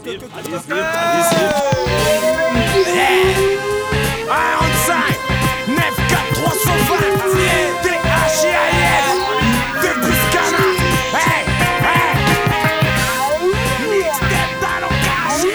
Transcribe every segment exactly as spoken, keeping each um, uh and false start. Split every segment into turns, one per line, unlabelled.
Allez-y, allez-y.
un cinq, neuf quatre trois cent vingt, D H I S, de Buscana. Hey, hey. Mixtape talent caché.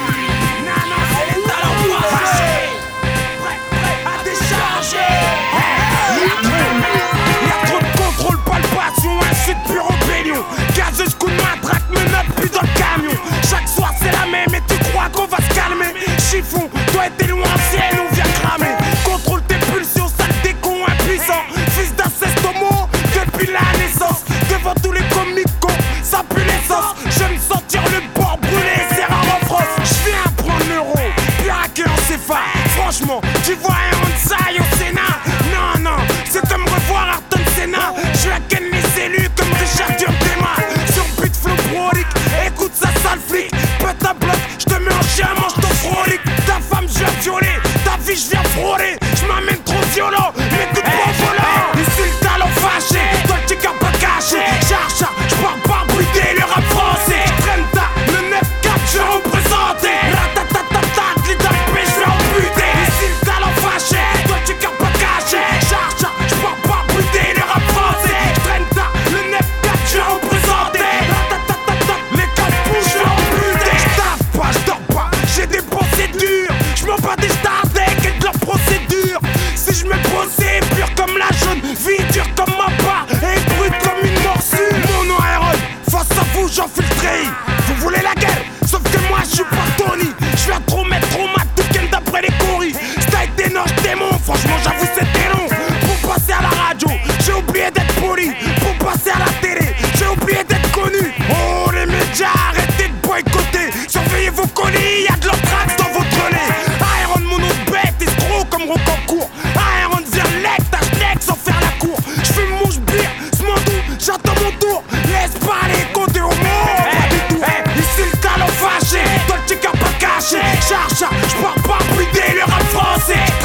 Non, non, c'est les talents pas fâchés. Prêt, prêt à décharger. Hey, y'a trop, y'a trop de contrôle, palpation, insulte, pure rébellion. Gazeuse, coup de matraque, menottes, plus dans le camion. Chaque soir c'est la même et tu crois qu'on va se calmer. Chiffon, toi et tes loin ciel, on vient cramer. Contrôle tes pulsions, sale décon impuissant. Fils d'inceste homo, depuis la naissance. Devant tous les comicos, ça pue l'essence. Je me sentir le bord brûlé, c'est rare en France. J'viens prendre l'euro, piraquer en C F A. Franchement, tu vois un Hansai au Sénat. Non, non, c'est comme revoir Ayrton Senna. Je la ken les élus comme Richard Dior-Tema. Sur but flow prolique, écoute ça sale flic. Pète à bloc, j'te mets en chien, mange ton frolique. Ta femme je viens violer, ta vie je viens frôler. J'm'amène trop violent, m'écoute pas volant. Ici le talent fâché, toi le tigre pas caché. Charge, j'pars pas bruiter le rap français. J'traîne ta, le neuf quatre je représenté. Ratatatata, leader P je vais amputer. Ici le talent fâché, toi le tigre pas caché. Charge, j'pars pas bruiter le rap français. J'traîne ta, le neuf quatre je vais représenté. Ratatatata, les quatre pouces je vais amputer. J'taffe pas, j'dors pas, j'ai des procédures. J'm'en bats des stardec et de leur procédure. Si j'me posais pur comme la jaune, vie dure comme ma part et brute comme une morsure. Mon nom est Aaron, face à vous j'en fais le treillis. Vous voulez la guerre, sauf que moi j'suis pas Tony. J'viens trop mettre trop mat tout ken d'après les courris. Style des noches démons, franchement j'avoue c'était long. Pour passer à la radio, j'ai oublié d'être poli. Pour passer à la télé, j'ai oublié d'être connu. Oh les médias, arrêtez de boycotter. Surveillez vos colis, y'a de l'anthrax dans votre nez. Iron mon nom de bête, escroc comme Rocancourt. Iron Zerlec, ta schneck sans faire la cour. J'fume mon j'bire, s'mandou, j'attends mon tour. Laisse pas les côtés au monde. Pas du tout, hey, ici le talent fâché. Toi le tigre pas caché. Charge, j'pars pas brider le rap français.